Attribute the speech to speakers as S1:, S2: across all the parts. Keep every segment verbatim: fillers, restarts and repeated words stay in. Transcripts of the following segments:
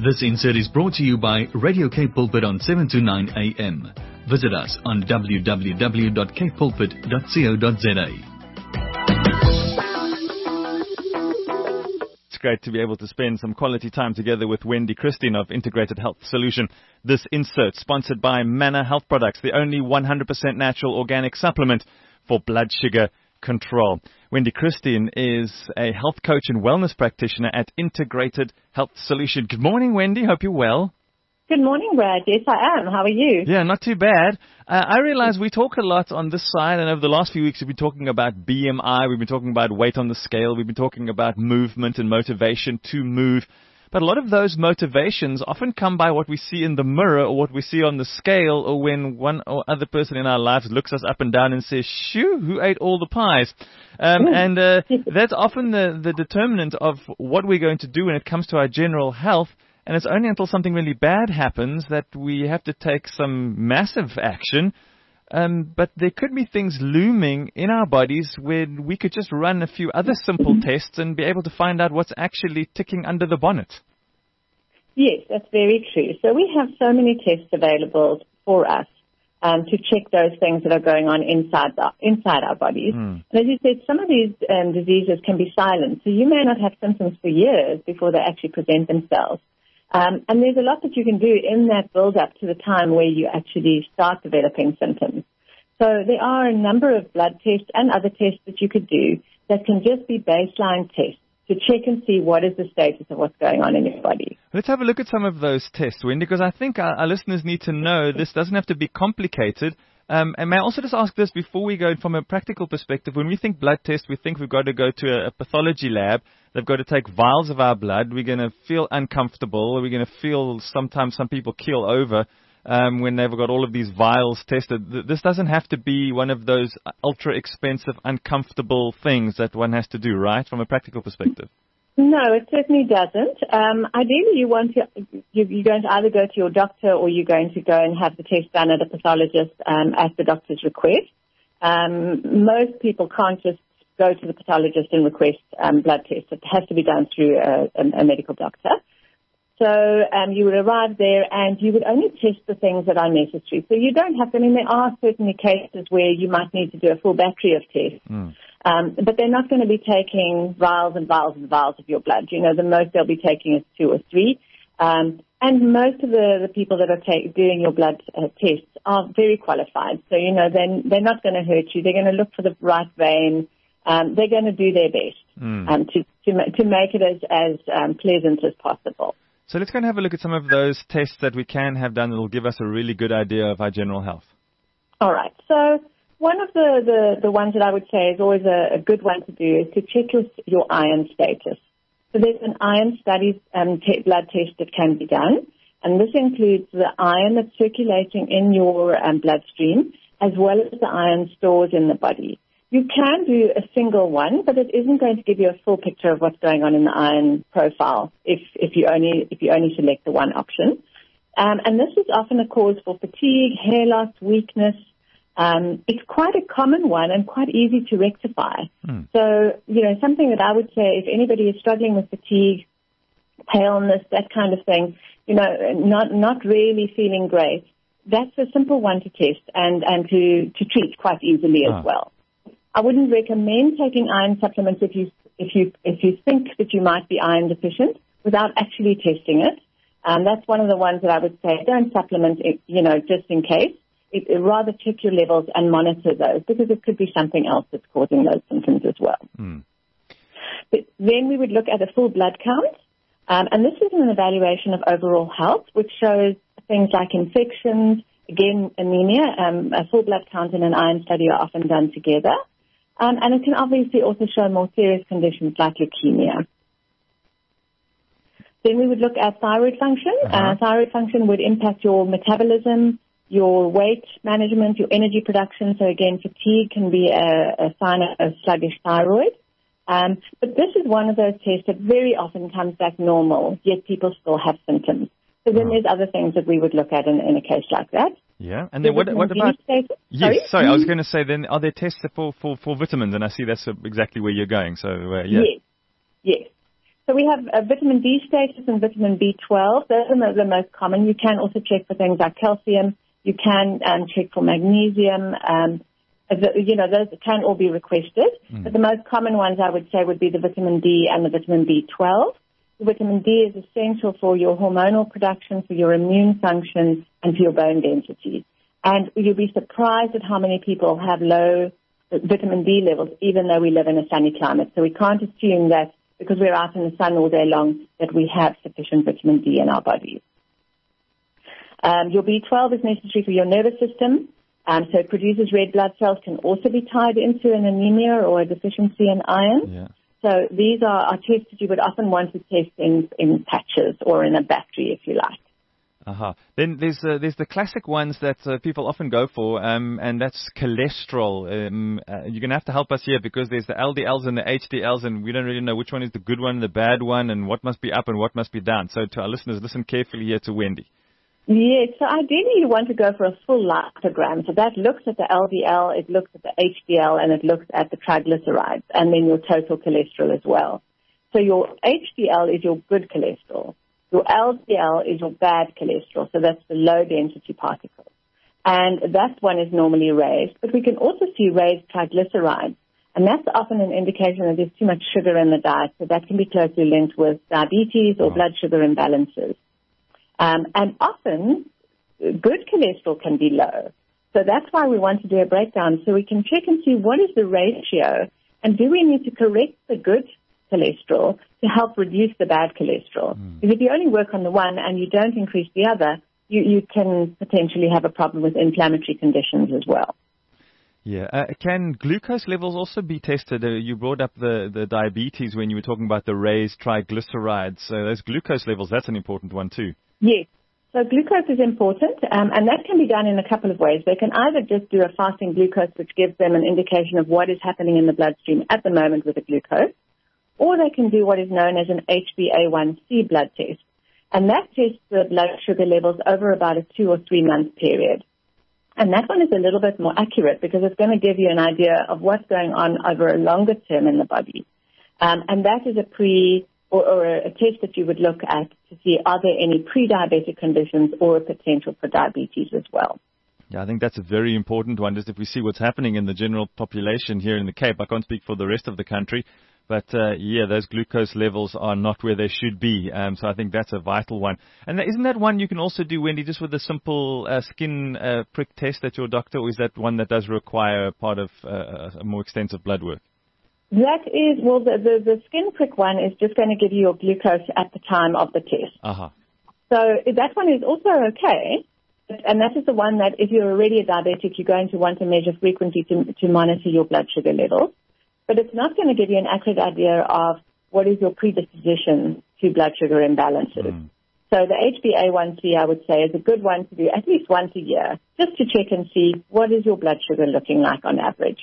S1: This insert is brought to you by Radio Cape Pulpit on seven to nine a m. Visit us on w w w dot cape pulpit dot co dot z a.
S2: It's great to be able to spend some quality time together with Wendy Christine of Integrated Health Solution. This insert sponsored by Manna Health Products, the only one hundred percent natural organic supplement for blood sugar control. Wendy Christine is a health coach and wellness practitioner at Integrated Health Solution. Good morning, Wendy. Hope you're well.
S3: Good morning, Brad. Yes, I am. How are you?
S2: Yeah, not too bad. Uh, I realize we talk a lot on this side, and over the last few weeks we've been talking about B M I, we've been talking about weight on the scale, we've been talking about movement and motivation to move. But a lot of those motivations often come by what we see in the mirror or what we see on the scale, or when one or other person in our lives looks us up and down and says, shoo, who ate all the pies? Um, and uh, that's often the, the determinant of what we're going to do when it comes to our general health. And it's only until something really bad happens that we have to take some massive action. Um, but there could be things looming in our bodies where we could just run a few other simple tests and be able to find out what's actually ticking under the bonnet.
S3: Yes, that's very true. So we have so many tests available for us um, to check those things that are going on inside the, inside our bodies. Mm. And as you said, some of these um, diseases can be silent. So you may not have symptoms for years before they actually present themselves. Um, and there's a lot that you can do in that build-up to the time where you actually start developing symptoms. So there are a number of blood tests and other tests that you could do that can just be baseline tests to check and see what is the status of what's going on in your body.
S2: Let's have a look at some of those tests, Wendy, because I think our, our listeners need to know this doesn't have to be complicated. Um, and may I also just ask this before we go from a practical perspective? When we think blood test, we think we've got to go to a, a pathology lab. They've got to take vials of our blood. We're going to feel uncomfortable. We're going to feel sometimes some people keel over um, when they've got all of these vials tested. This doesn't have to be one of those ultra expensive, uncomfortable things that one has to do, right, from a practical perspective?
S3: No, it certainly doesn't. Um, ideally, you want to, you, you're going to either go to your doctor or you're going to go and have the test done at a pathologist um, at the doctor's request. Um, most people can't just go to the pathologist and request um, blood tests. It has to be done through a, a, a medical doctor. So um, you would arrive there and you would only test the things that are necessary. So you don't have to, I mean, there are certainly cases where you might need to do a full battery of tests. Mm. Um, but they're not going to be taking vials and vials and vials of your blood. You know, the most they'll be taking is two or three. Um, and most of the, the people that are take, doing your blood uh, tests are very qualified. So, you know, then they're not going to hurt you. They're going to look for the right vein. Um, they're going to do their best mm. um, to, to, to make it as, as um, pleasant as possible.
S2: So let's go and have a look at some of those tests that we can have done that will give us a really good idea of our general health.
S3: All right. So one of the, the, the ones that I would say is always a, a good one to do is to check your, your iron status. So there's an iron studies um, te- blood test that can be done, and this includes the iron that's circulating in your um, bloodstream as well as the iron stores in the body. You can do a single one, but it isn't going to give you a full picture of what's going on in the iron profile if, if you only if you only select the one option. Um, and this is often a cause for fatigue, hair loss, weakness. Um, it's quite a common one and quite easy to rectify. Hmm. So, you know, something that I would say, if anybody is struggling with fatigue, paleness, that kind of thing, you know, not not really feeling great, that's a simple one to test and, and to, to treat quite easily ah. as well. I wouldn't recommend taking iron supplements if you if you if you think that you might be iron deficient without actually testing it. Um, that's one of the ones that I would say don't supplement it, you know, just in case. It, it rather check your levels and monitor those because it could be something else that's causing those symptoms as well. Mm. But then we would look at a full blood count, um, and this is an evaluation of overall health, which shows things like infections, again anemia. Um, a full blood count and an iron study are often done together. Um, and it can obviously also show more serious conditions like leukemia. Then we would look at thyroid function. Uh-huh. Uh, thyroid function would impact your metabolism, your weight management, your energy production. So again, fatigue can be a, a sign of sluggish thyroid. Um, but this is one of those tests that very often comes back normal, yet people still have symptoms. So then oh. there's other things that we would look at in, in a case like that.
S2: Yeah, and then what, what about... Status? Yes, sorry, sorry mm-hmm. I was going to say then, are there tests for, for, for vitamins? And I see that's exactly where you're going, so uh, yeah.
S3: Yes, yes. So So we have uh, vitamin D status and vitamin B twelve. Those are the most common. You can also check for things like calcium. You can um, check for magnesium. Um, the, you know, those can all be requested. Mm. But the most common ones, I would say, would be the vitamin D and the vitamin B twelve. The vitamin D is essential for your hormonal production, for your immune function, and for your bone density. And you'll be surprised at how many people have low vitamin D levels, even though we live in a sunny climate. So we can't assume that because we're out in the sun all day long that we have sufficient vitamin D in our bodies. Um, your B twelve is necessary for your nervous system. Um, so it produces red blood cells, can also be tied into an anemia or a deficiency in iron.
S2: Yeah.
S3: So these are, are tests that you would often want to test in, in patches or in a battery, if you like.
S2: Uh-huh. Then there's uh, there's the classic ones that uh, people often go for, um, and that's cholesterol. Um, uh, you're going to have to help us here because there's the L D Ls and the H D Ls, and we don't really know which one is the good one and the bad one, and what must be up and what must be down. So to our listeners, listen carefully here to Wendy.
S3: Yes, so ideally you want to go for a full lipogram. So that looks at the L D L, it looks at the H D L, and it looks at the triglycerides, and then your total cholesterol as well. So your H D L is your good cholesterol. Your L D L is your bad cholesterol, so that's the low-density particles. And that one is normally raised. But we can also see raised triglycerides, and that's often an indication that there's too much sugar in the diet, so that can be closely linked with diabetes or blood sugar imbalances. Um, and often, good cholesterol can be low. So that's why we want to do a breakdown, so we can check and see what is the ratio, and do we need to correct the good cholesterol to help reduce the bad cholesterol. Mm. Because if you only work on the one and you don't increase the other, you, you can potentially have a problem with inflammatory conditions as well.
S2: Yeah. Uh, can glucose levels also be tested? Uh, you brought up the, the diabetes when you were talking about the raised triglycerides. So those glucose levels, that's an important one too.
S3: Yes. So glucose is important, um, and that can be done in a couple of ways. They can either just do a fasting glucose, which gives them an indication of what is happening in the bloodstream at the moment with the glucose, or they can do what is known as an H b A one C blood test. And that tests the blood sugar levels over about a two or three month period. And that one is a little bit more accurate because it's going to give you an idea of what's going on over a longer term in the body. Um, and that is a pre or, or a, a test that you would look at to see are there any pre-diabetic conditions or a potential for diabetes as well.
S2: Yeah, I think that's a very important one, just if we see what's happening in the general population here in the Cape. I can't speak for the rest of the country. But, uh, yeah, those glucose levels are not where they should be. Um, so I think that's a vital one. And isn't that one you can also do, Wendy, just with a simple uh, skin uh, prick test at your doctor, or is that one that does require part of uh, a more extensive blood work?
S3: That is, well, the, the, the skin prick one is just going to give you your glucose at the time of the test.
S2: Uh-huh.
S3: So that one is also okay. And that is the one that if you're already a diabetic, you're going to want to measure frequently to, to monitor your blood sugar levels. But it's not going to give you an accurate idea of what is your predisposition to blood sugar imbalances. Mm. So the H b A one C, I would say, is a good one to do at least once a year, just to check and see what is your blood sugar looking like on average.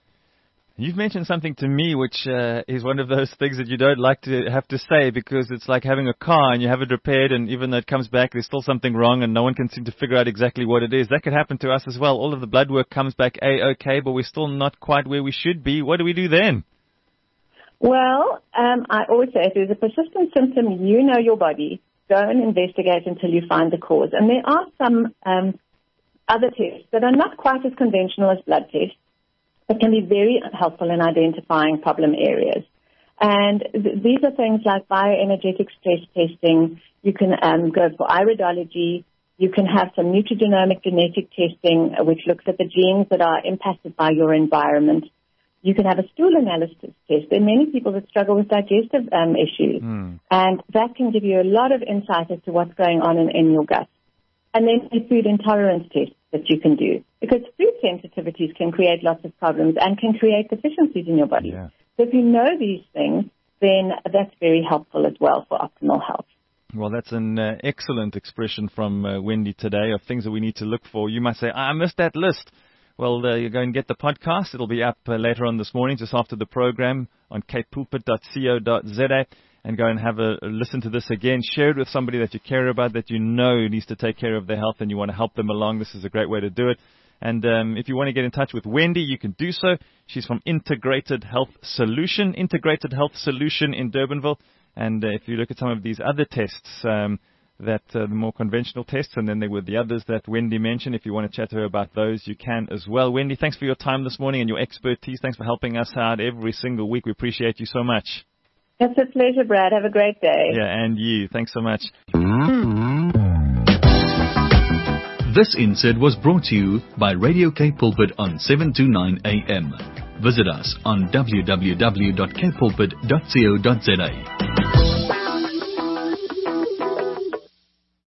S2: You've mentioned something to me which uh, is one of those things that you don't like to have to say, because it's like having a car and you have it repaired, and even though it comes back, there's still something wrong and no one can seem to figure out exactly what it is. That could happen to us as well. All of the blood work comes back A-okay, but we're still not quite where we should be. What do we do then?
S3: Well, um, I always say if there's a persistent symptom, you know your body. Go and investigate until you find the cause. And there are some um, other tests that are not quite as conventional as blood tests, it can be very helpful in identifying problem areas. And th- these are things like bioenergetic stress testing. You can um, go for iridology. You can have some nutrigenomic genetic testing, uh, which looks at the genes that are impacted by your environment. You can have a stool analysis test. There are many people that struggle with digestive um, issues, mm. and that can give you a lot of insight as to what's going on in, in your gut. And then a food intolerance test that you can do, because food sensitivities can create lots of problems and can create deficiencies in your body. Yeah. So if you know these things, then that's very helpful as well for optimal health.
S2: Well, that's an uh, excellent expression from uh, Wendy today of things that we need to look for. You might say, I missed that list. Well, uh, you go and get the podcast. It'll be up uh, later on this morning, just after the program on cape pulpit dot co dot za. And go and have a, a listen to this again. Share it with somebody that you care about, that you know needs to take care of their health, and you want to help them along. This is a great way to do it. And um, if you want to get in touch with Wendy, you can do so. She's from Integrated Health Solution, Integrated Health Solution in Durbanville. And uh, if you look at some of these other tests, um, that uh, the more conventional tests, and then there were the others that Wendy mentioned. If you want to chat to her about those, you can as well. Wendy, thanks for your time this morning and your expertise. Thanks for helping us out every single week. We appreciate you so much.
S3: It's a pleasure, Brad. Have a great day.
S2: Yeah, and you. Thanks so much.
S1: This insert was brought to you by Radio Cape Pulpit on seven to nine A M. Visit us on w w w dot cape pulpit dot co dot za.